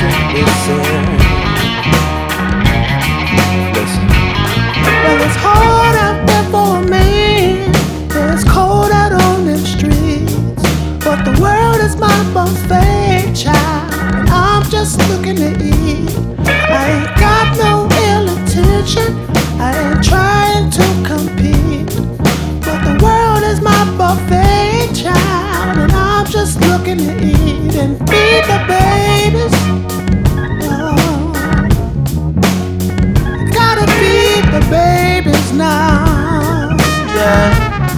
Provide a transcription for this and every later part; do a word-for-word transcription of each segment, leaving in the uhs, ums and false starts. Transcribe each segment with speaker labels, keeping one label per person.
Speaker 1: simply said, listen.
Speaker 2: Well, it's hard out there for a man, it's cold out on them streets, but the world is my buffet, child, and I'm just looking to eat. I ain't got no ill intention, I ain't trying to compete, but the world is my buffet, child, and I'm just looking to eat and feed the babies. Oh, gotta feed the babies now, yeah.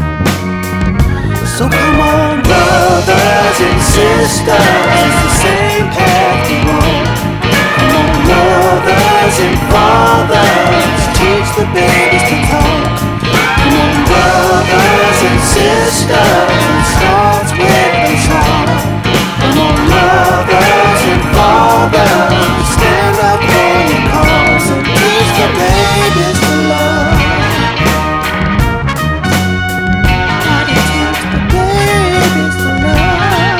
Speaker 2: So come on,
Speaker 1: Brothers and sisters, it's the same path we walk. Come on, mothers and fathers, teach the babies to talk. Come on, brothers and sisters, it starts with us all. Come on, mothers and fathers, stand up for your cause and teach the babies to love.
Speaker 2: gotta teach the babies to love.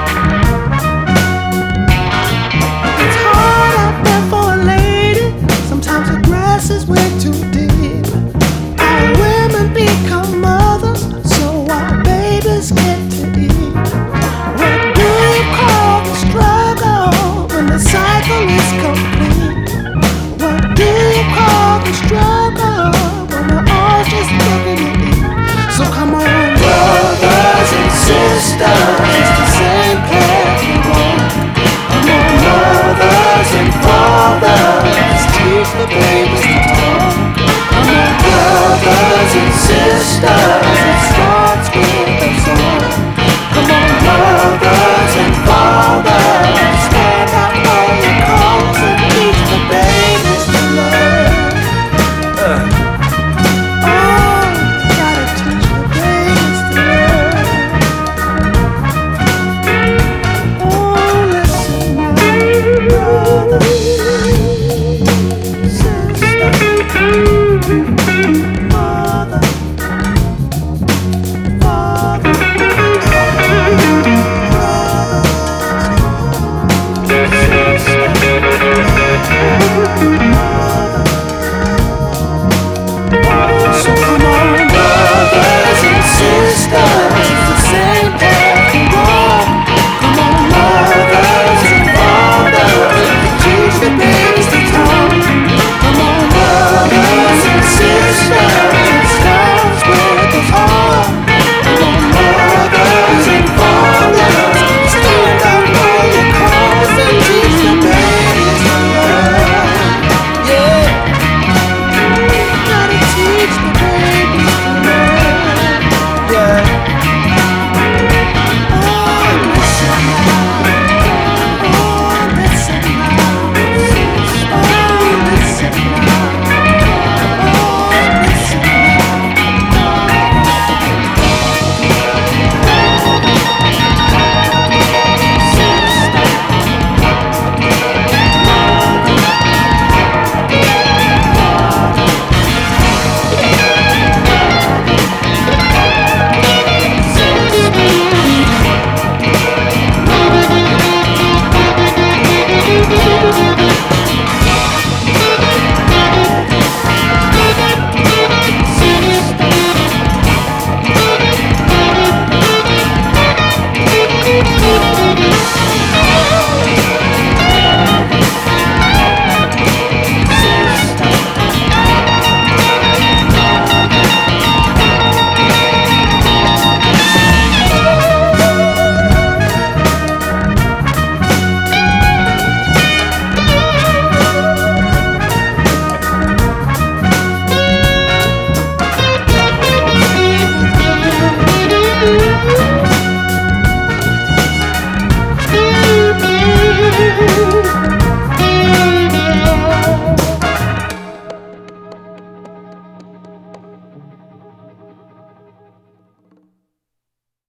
Speaker 2: It's hard out there for a lady, sometimes the grass is way too deep. Our women become mothers, so our babies get to eat. What do you call the struggle when the cycle is complete? What do you call the struggle when we're all just looking to eat? So come on,
Speaker 1: Brothers and sisters, it's the same path we walk. Come on, mothers and fathers, teach the babies